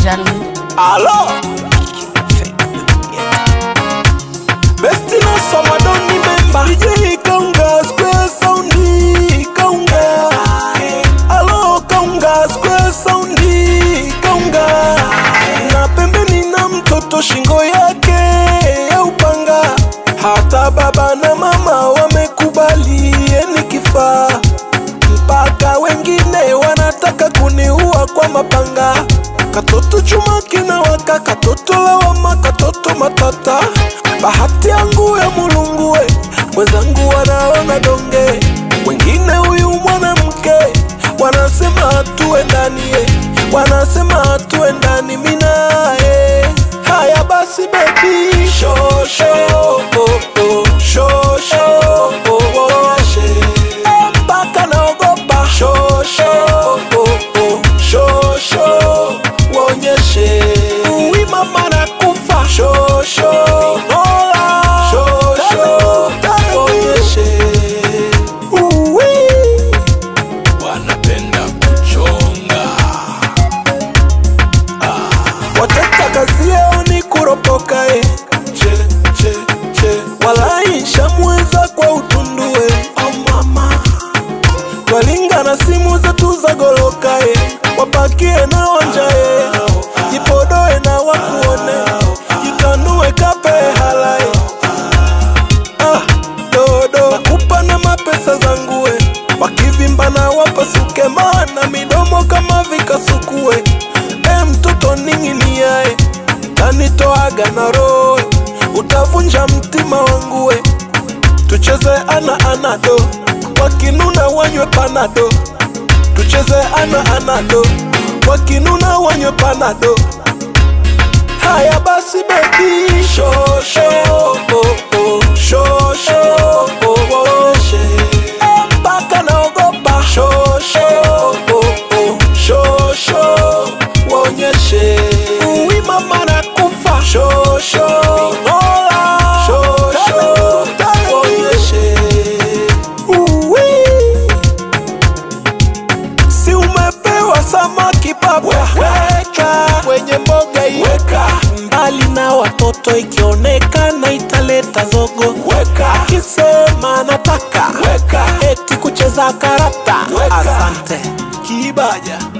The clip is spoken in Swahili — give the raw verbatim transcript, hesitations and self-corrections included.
gentlemen. Allo Bestino soma don't remember D J Kaunga Square Soundi Kaunga Allo Kaunga Square Soundi Kaunga Na pembeni na mtoto shingo yake ya upanga. Hata baba na mama wamekubali ni kifaa. Mpaka wengine wanataka kuniua kwa mapanga. Katoto chuma kina waka, katoto lawama, katoto matata. Bahati yangu ya mulungu we, wenzangu wanaona donge. Wengine huyu mwanamke, wanasema tuendani ye, wanasema tuendani mina ye. Haya basi baby, show show oh oh, show show oh oh, mpaka naogopa. Show show oh oh, show show wonyeshe. Uwi mama na kufa. Show show nola, show show wonyeshe. Uwi wanapenda kuchonga. ah. Wataka kazi yao ni kuropoka eh. Che che che walai shamweza kwa utundue. Oh mama walinga na simu zetu za goloka eh. Wapakie na wanja eh. Jipodoe na wakuone, jitanue kape halai. Ah, dodo nakupa na mapesa zangu we. Wakivimba na wapasuke, maana midomo kama vikasukue. E mtoto ninginia e, tanitoaga na roho, utavunja mtima wangu we. Tucheze ana anado, wakinuna wanywe panado. Tucheze ana anado, wakinuna wanywe panado. Haya basi baby, show show oh oh, show show oh oh, mpaka naogopa. Show show oh oh, show show wonyeshe. Uwi mama na kufa. Show show nola, show show wonyeshe. Uwi si umepewa samaki baba, weka kwenye mboga iweka. Mbali na watoto ikionekana italeta zogo. Weka kisema nataka, weka eti kucheza karata. Weka. Asante Kibaja.